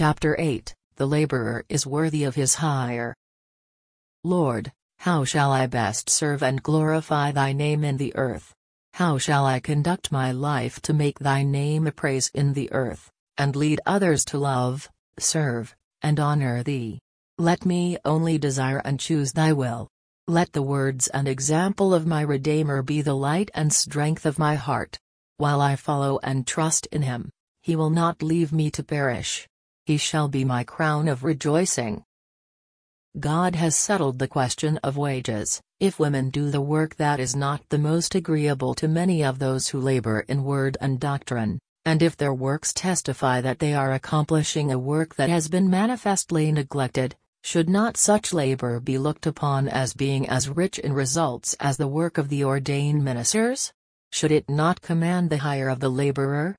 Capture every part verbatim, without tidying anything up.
Chapter eight, The Laborer is Worthy of His Hire. Lord, how shall I best serve and glorify Thy name in the earth? How shall I conduct my life to make Thy name a praise in the earth, and lead others to love, serve, and honor Thee? Let me only desire and choose Thy will. Let the words and example of my Redeemer be the light and strength of my heart. While I follow and trust in Him, He will not leave me to perish. He shall be my crown of rejoicing. God has settled the question of wages. If women do the work that is not the most agreeable to many of those who labor in word and doctrine, and if their works testify that they are accomplishing a work that has been manifestly neglected, should not such labor be looked upon as being as rich in results as the work of the ordained ministers? Should it not command the hire of the laborer?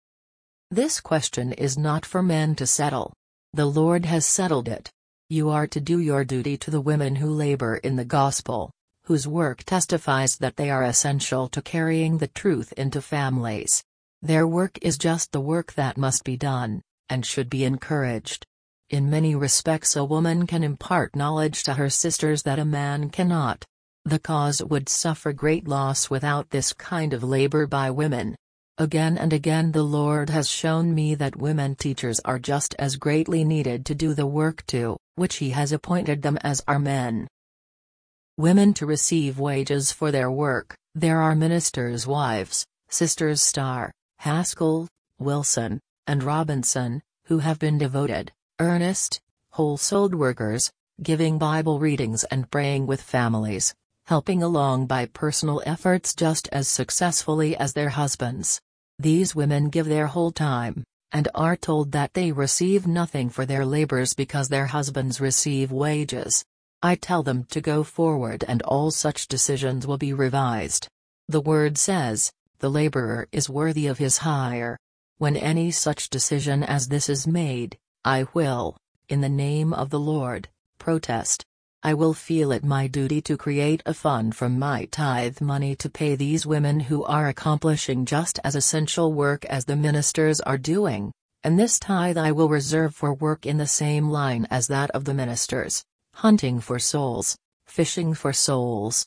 This question is not for men to settle. The Lord has settled it. You are to do your duty to the women who labor in the gospel, whose work testifies that they are essential to carrying the truth into families. Their work is just the work that must be done, and should be encouraged. In many respects a woman can impart knowledge to her sisters that a man cannot. The cause would suffer great loss without this kind of labor by women. Again and again the Lord has shown me that women teachers are just as greatly needed to do the work to which He has appointed them as are men. Women to receive wages for their work. There are ministers' wives, Sisters Starr, Haskell, Wilson, and Robinson, who have been devoted, earnest, whole-souled workers, giving Bible readings and praying with families, helping along by personal efforts just as successfully as their husbands. These women give their whole time, and are told that they receive nothing for their labors because their husbands receive wages. I tell them to go forward and all such decisions will be revised. The Word says, the laborer is worthy of his hire. When any such decision as this is made, I will, in the name of the Lord, protest. I will feel it my duty to create a fund from my tithe money to pay these women who are accomplishing just as essential work as the ministers are doing, and this tithe I will reserve for work in the same line as that of the ministers, hunting for souls, fishing for souls.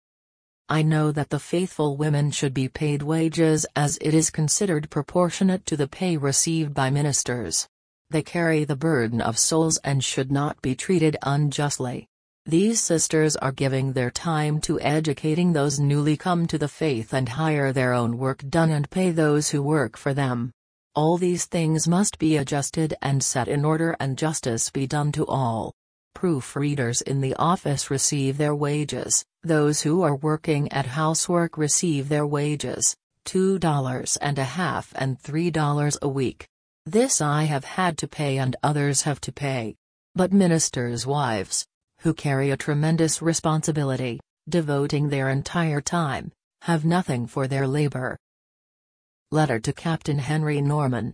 I know that the faithful women should be paid wages as it is considered proportionate to the pay received by ministers. They carry the burden of souls and should not be treated unjustly. These sisters are giving their time to educating those newly come to the faith and hire their own work done and pay those who work for them. All these things must be adjusted and set in order and justice be done to all. Proofreaders in the office receive their wages, those who are working at housework receive their wages, two dollars and a half and three dollars a week. This I have had to pay and others have to pay. But ministers' wives, who carry a tremendous responsibility, devoting their entire time, have nothing for their labor. Letter to Captain Henry Norman.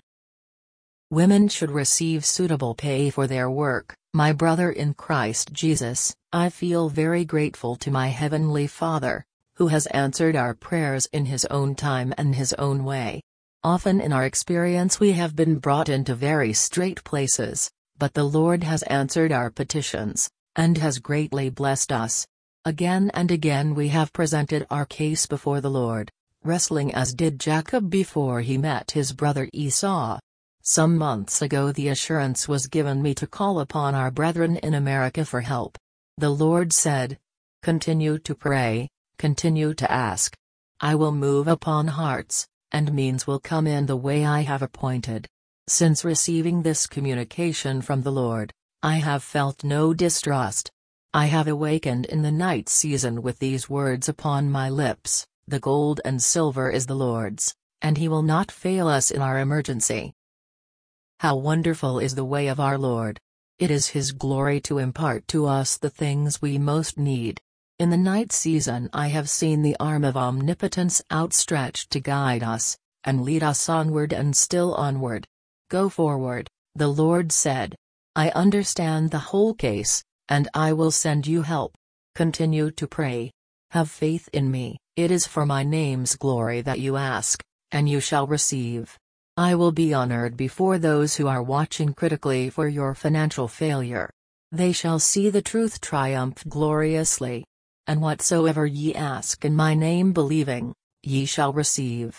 Women should receive suitable pay for their work. My brother in Christ Jesus, I feel very grateful to my Heavenly Father, who has answered our prayers in His own time and His own way. Often in our experience we have been brought into very strait places, but the Lord has answered our petitions, and has greatly blessed us. Again and again we have presented our case before the Lord, wrestling as did Jacob before he met his brother Esau. Some months ago the assurance was given me to call upon our brethren in America for help. The Lord said, continue to pray, continue to ask. I will move upon hearts, and means will come in the way I have appointed. Since receiving this communication from the Lord, I have felt no distrust. I have awakened in the night season with these words upon my lips, the gold and silver is the Lord's, and He will not fail us in our emergency. How wonderful is the way of our Lord! It is His glory to impart to us the things we most need. In the night season I have seen the arm of omnipotence outstretched to guide us, and lead us onward and still onward. Go forward, the Lord said. I understand the whole case, and I will send you help. Continue to pray. Have faith in me, it is for my name's glory that you ask, and you shall receive. I will be honored before those who are watching critically for your financial failure. They shall see the truth triumph gloriously. And whatsoever ye ask in my name believing, ye shall receive.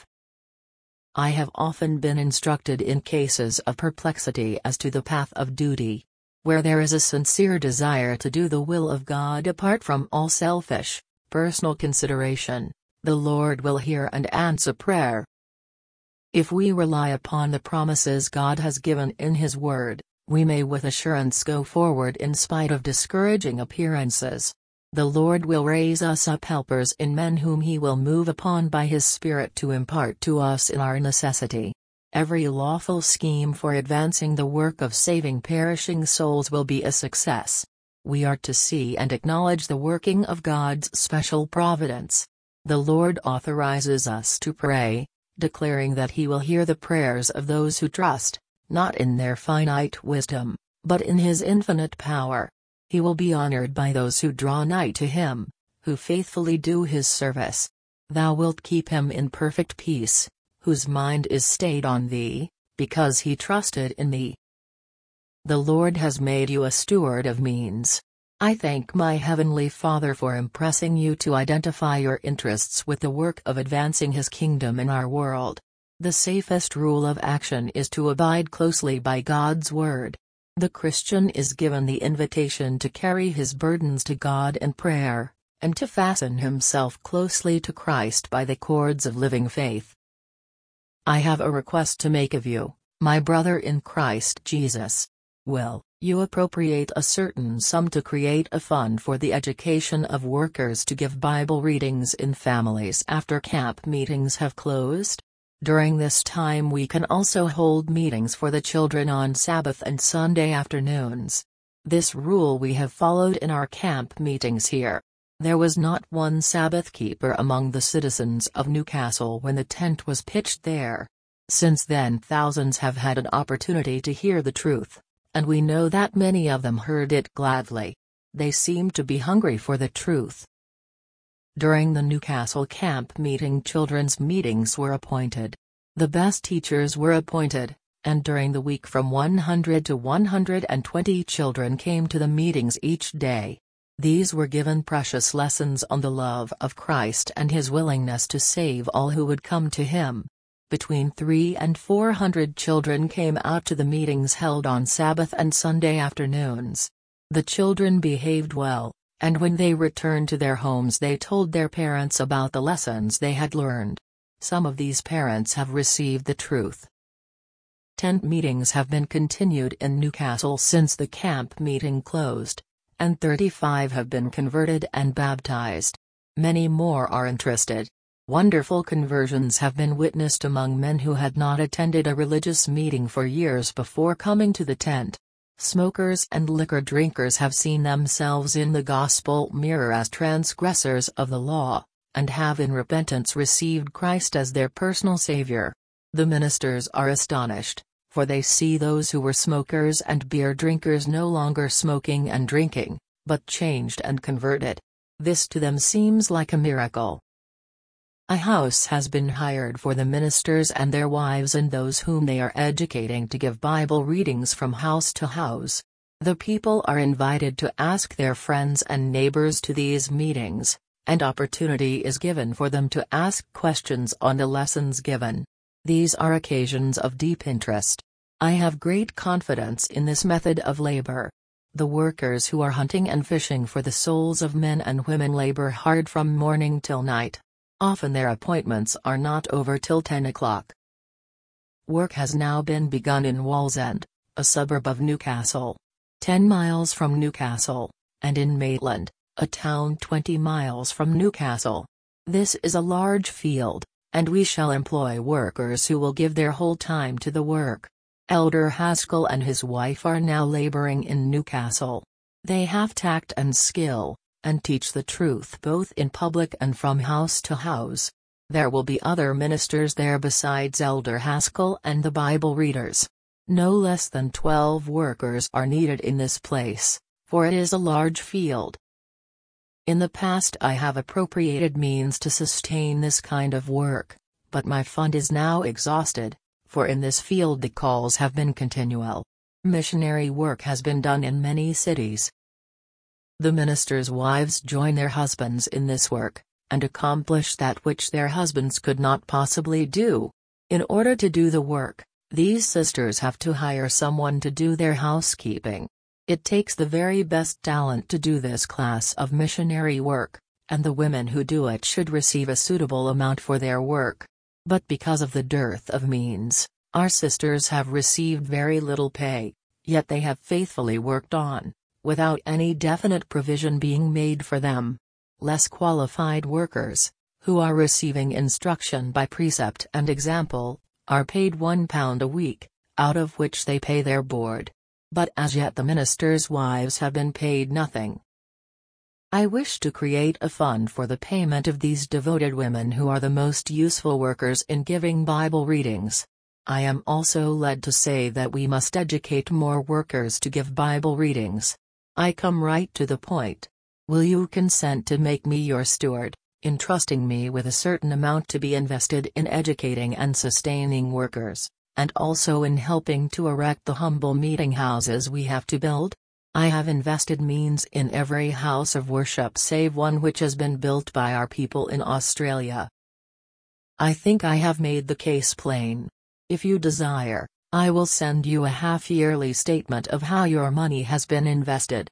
I have often been instructed in cases of perplexity as to the path of duty. Where there is a sincere desire to do the will of God apart from all selfish, personal consideration, the Lord will hear and answer prayer. If we rely upon the promises God has given in His Word, we may with assurance go forward in spite of discouraging appearances. The Lord will raise us up helpers in men whom He will move upon by His Spirit to impart to us in our necessity. Every lawful scheme for advancing the work of saving perishing souls will be a success. We are to see and acknowledge the working of God's special providence. The Lord authorizes us to pray, declaring that He will hear the prayers of those who trust, not in their finite wisdom, but in His infinite power. He will be honored by those who draw nigh to Him, who faithfully do His service. Thou wilt keep him in perfect peace, whose mind is stayed on Thee, because he trusted in Thee. The Lord has made you a steward of means. I thank my Heavenly Father for impressing you to identify your interests with the work of advancing His kingdom in our world. The safest rule of action is to abide closely by God's Word. The Christian is given the invitation to carry his burdens to God in prayer, and to fasten himself closely to Christ by the cords of living faith. I have a request to make of you, my brother in Christ Jesus. Will you appropriate a certain sum to create a fund for the education of workers to give Bible readings in families after camp meetings have closed? During this time we can also hold meetings for the children on Sabbath and Sunday afternoons. This rule we have followed in our camp meetings here. There was not one Sabbath keeper among the citizens of Newcastle when the tent was pitched there. Since then thousands have had an opportunity to hear the truth, and we know that many of them heard it gladly. They seemed to be hungry for the truth. During the Newcastle camp meeting, children's meetings were appointed. The best teachers were appointed, and during the week from one hundred to one hundred twenty children came to the meetings each day. These were given precious lessons on the love of Christ and His willingness to save all who would come to Him. Between three and four hundred children came out to the meetings held on Sabbath and Sunday afternoons. The children behaved well, and when they returned to their homes they told their parents about the lessons they had learned. Some of these parents have received the truth. Tent meetings have been continued in Newcastle since the camp meeting closed, and thirty-five have been converted and baptized. Many more are interested. Wonderful conversions have been witnessed among men who had not attended a religious meeting for years before coming to the tent. Smokers and liquor drinkers have seen themselves in the gospel mirror as transgressors of the law, and have in repentance received Christ as their personal Savior. The ministers are astonished, for they see those who were smokers and beer drinkers no longer smoking and drinking, but changed and converted. This to them seems like a miracle. A house has been hired for the ministers and their wives and those whom they are educating to give Bible readings from house to house. The people are invited to ask their friends and neighbors to these meetings, and opportunity is given for them to ask questions on the lessons given. These are occasions of deep interest. I have great confidence in this method of labor. The workers who are hunting and fishing for the souls of men and women labor hard from morning till night. Often their appointments are not over till ten o'clock. Work has now been begun in Wallsend, a suburb of Newcastle, ten miles from Newcastle, and in Maitland, a town twenty miles from Newcastle. This is a large field, and we shall employ workers who will give their whole time to the work. Elder Haskell and his wife are now laboring in Newcastle. They have tact and skill, and teach the truth both in public and from house to house. There will be other ministers there besides Elder Haskell and the Bible readers. No less than twelve workers are needed in this place, for it is a large field. In the past I have appropriated means to sustain this kind of work, but my fund is now exhausted, for in this field the calls have been continual. Missionary work has been done in many cities. The ministers' wives join their husbands in this work, and accomplish that which their husbands could not possibly do. In order to do the work, these sisters have to hire someone to do their housekeeping. It takes the very best talent to do this class of missionary work, and the women who do it should receive a suitable amount for their work. But because of the dearth of means, our sisters have received very little pay, yet they have faithfully worked on, without any definite provision being made for them. Less qualified workers, who are receiving instruction by precept and example, are paid one pound a week, out of which they pay their board. But as yet the ministers' wives have been paid nothing. I wish to create a fund for the payment of these devoted women who are the most useful workers in giving Bible readings. I am also led to say that we must educate more workers to give Bible readings. I come right to the point. Will you consent to make me your steward, entrusting me with a certain amount to be invested in educating and sustaining workers, and also in helping to erect the humble meeting houses we have to build? I have invested means in every house of worship save one which has been built by our people in Australia. I think I have made the case plain. If you desire, I will send you a half-yearly statement of how your money has been invested.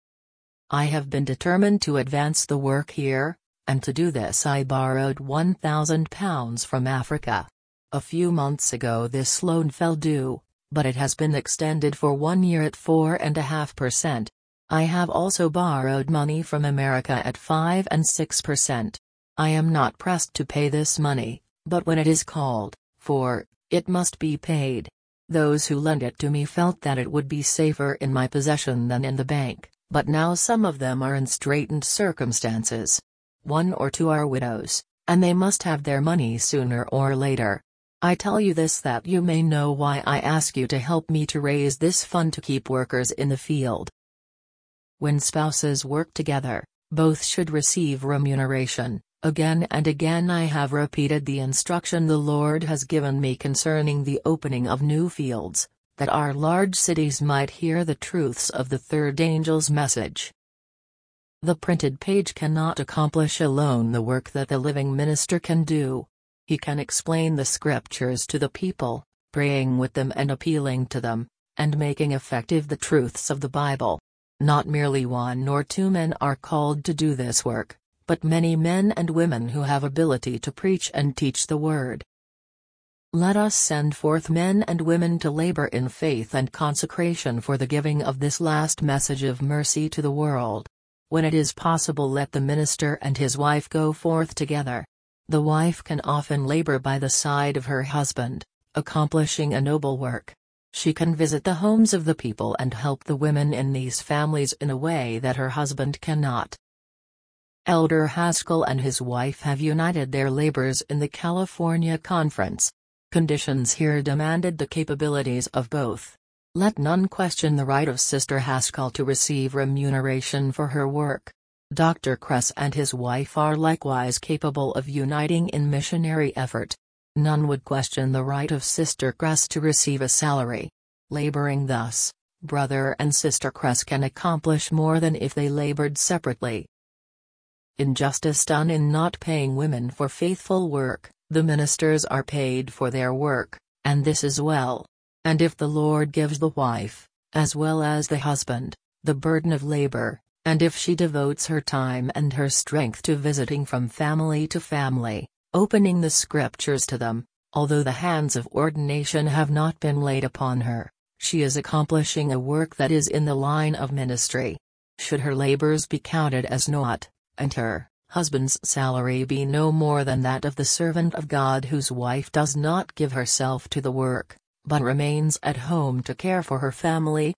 I have been determined to advance the work here, and to do this I borrowed one thousand pounds from Africa. A few months ago this loan fell due, but it has been extended for one year at four and a half percent. I have also borrowed money from America at five and six percent. I am not pressed to pay this money, but when it is called for, it must be paid. Those who lent it to me felt that it would be safer in my possession than in the bank, but now some of them are in straitened circumstances. One or two are widows, and they must have their money sooner or later. I tell you this that you may know why I ask you to help me to raise this fund to keep workers in the field. When spouses work together, both should receive remuneration. Again and again I have repeated the instruction the Lord has given me concerning the opening of new fields, that our large cities might hear the truths of the third angel's message. The printed page cannot accomplish alone the work that the living minister can do. He can explain the scriptures to the people, praying with them and appealing to them, and making effective the truths of the Bible. Not merely one or two men are called to do this work, but many men and women who have ability to preach and teach the word. Let us send forth men and women to labor in faith and consecration for the giving of this last message of mercy to the world. When it is possible, let the minister and his wife go forth together. The wife can often labor by the side of her husband, accomplishing a noble work. She can visit the homes of the people and help the women in these families in a way that her husband cannot. Elder Haskell and his wife have united their labors in the California Conference. Conditions here demanded the capabilities of both. Let none question the right of Sister Haskell to receive remuneration for her work. Doctor Kress and his wife are likewise capable of uniting in missionary effort. None would question the right of Sister Kress to receive a salary. Laboring thus, Brother and Sister Kress can accomplish more than if they labored separately. Injustice done in not paying women for faithful work. The ministers are paid for their work, and this is well. And if the Lord gives the wife, as well as the husband, the burden of labor, and if she devotes her time and her strength to visiting from family to family, opening the scriptures to them, although the hands of ordination have not been laid upon her, she is accomplishing a work that is in the line of ministry. Should her labors be counted as naught, and her husband's salary be no more than that of the servant of God whose wife does not give herself to the work, but remains at home to care for her family?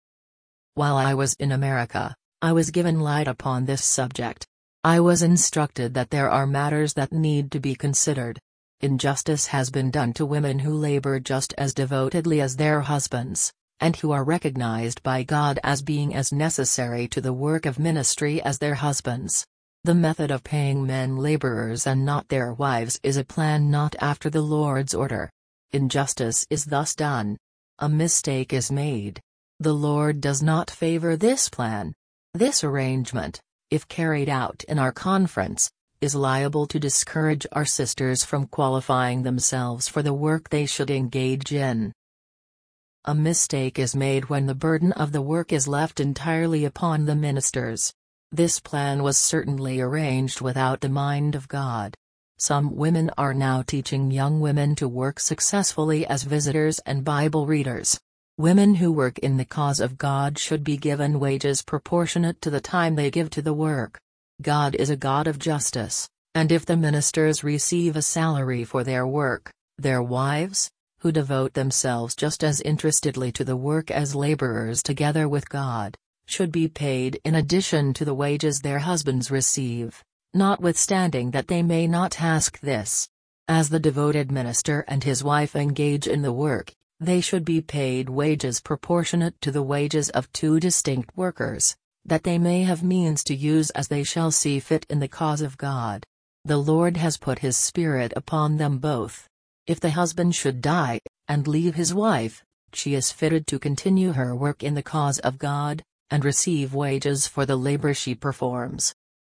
While I was in America, I was given light upon this subject. I was instructed that there are matters that need to be considered. Injustice has been done to women who labor just as devotedly as their husbands, and who are recognized by God as being as necessary to the work of ministry as their husbands. The method of paying men laborers and not their wives is a plan not after the Lord's order. Injustice is thus done. A mistake is made. The Lord does not favor this plan. This arrangement, if carried out in our conference, is liable to discourage our sisters from qualifying themselves for the work they should engage in. A mistake is made when the burden of the work is left entirely upon the ministers. This plan was certainly arranged without the mind of God. Some women are now teaching young women to work successfully as visitors and Bible readers. Women who work in the cause of God should be given wages proportionate to the time they give to the work. God is a God of justice, and if the ministers receive a salary for their work, their wives, who devote themselves just as interestedly to the work as laborers together with God, should be paid in addition to the wages their husbands receive, notwithstanding that they may not ask this. As the devoted minister and his wife engage in the work, they should be paid wages proportionate to the wages of two distinct workers, that they may have means to use as they shall see fit in the cause of God. The Lord has put His Spirit upon them both. If the husband should die, and leave his wife, she is fitted to continue her work in the cause of God, and receive wages for the labor she performs.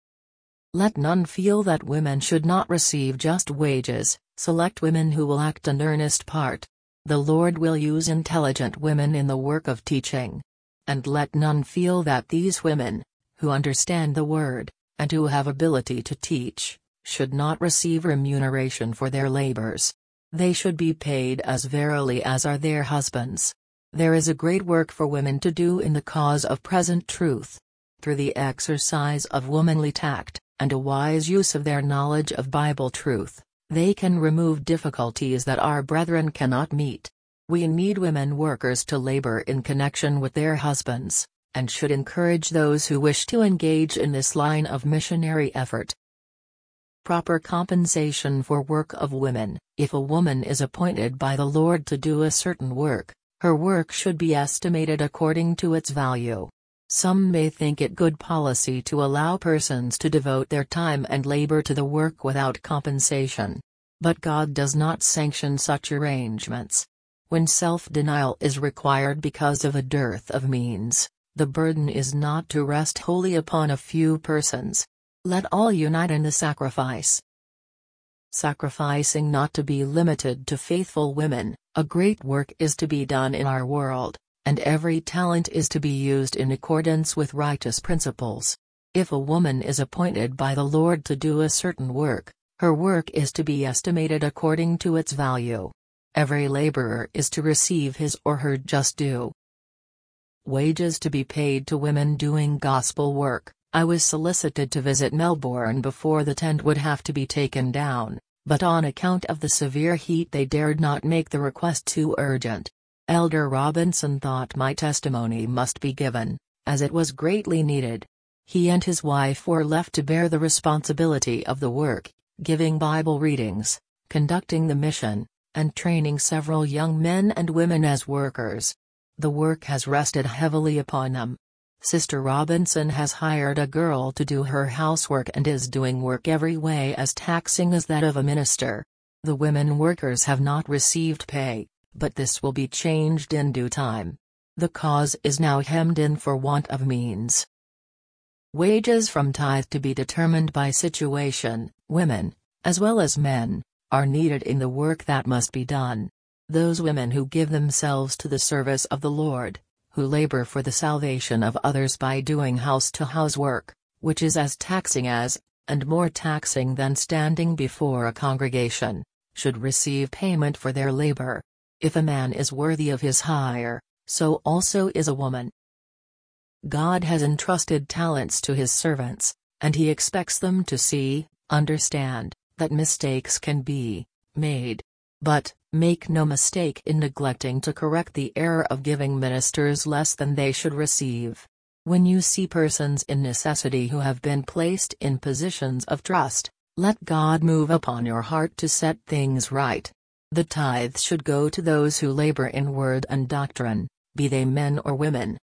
Let none feel that women should not receive just wages. Select women who will act an earnest part. The Lord will use intelligent women in the work of teaching. And let none feel that these women, who understand the word, and who have ability to teach, should not receive remuneration for their labors. They should be paid as verily as are their husbands. There is a great work for women to do in the cause of present truth. Through the exercise of womanly tact, and a wise use of their knowledge of Bible truth, they can remove difficulties that our brethren cannot meet. We need women workers to labor in connection with their husbands, and should encourage those who wish to engage in this line of missionary effort. Proper compensation for work of women. If a woman is appointed by the Lord to do a certain work, her work should be estimated according to its value. Some may think it good policy to allow persons to devote their time and labor to the work without compensation. But God does not sanction such arrangements. When self-denial is required because of a dearth of means, the burden is not to rest wholly upon a few persons. Let all unite in the sacrifice. Sacrificing not to be limited to faithful women. A great work is to be done in our world, and every talent is to be used in accordance with righteous principles. If a woman is appointed by the Lord to do a certain work, her work is to be estimated according to its value. Every laborer is to receive his or her just due. Wages to be paid to women doing gospel work. I was solicited to visit Melbourne before the tent would have to be taken down, but on account of the severe heat they dared not make the request too urgent. Elder Robinson thought my testimony must be given, as it was greatly needed. He and his wife were left to bear the responsibility of the work, giving Bible readings, conducting the mission, and training several young men and women as workers. The work has rested heavily upon them. Sister Robinson has hired a girl to do her housework and is doing work every way as taxing as that of a minister. The women workers have not received pay, but this will be changed in due time. The cause is now hemmed in for want of means. Wages from tithe to be determined by situation. Women, as well as men, are needed in the work that must be done. Those women who give themselves to the service of the Lord, who labor for the salvation of others by doing house-to-house work, which is as taxing as, and more taxing than standing before a congregation, should receive payment for their labor. If a man is worthy of his hire, so also is a woman. God has entrusted talents to His servants, and He expects them to see, understand, that mistakes can be made. But, make no mistake in neglecting to correct the error of giving ministers less than they should receive. When you see persons in necessity who have been placed in positions of trust, let God move upon your heart to set things right. The tithe should go to those who labor in word and doctrine, be they men or women.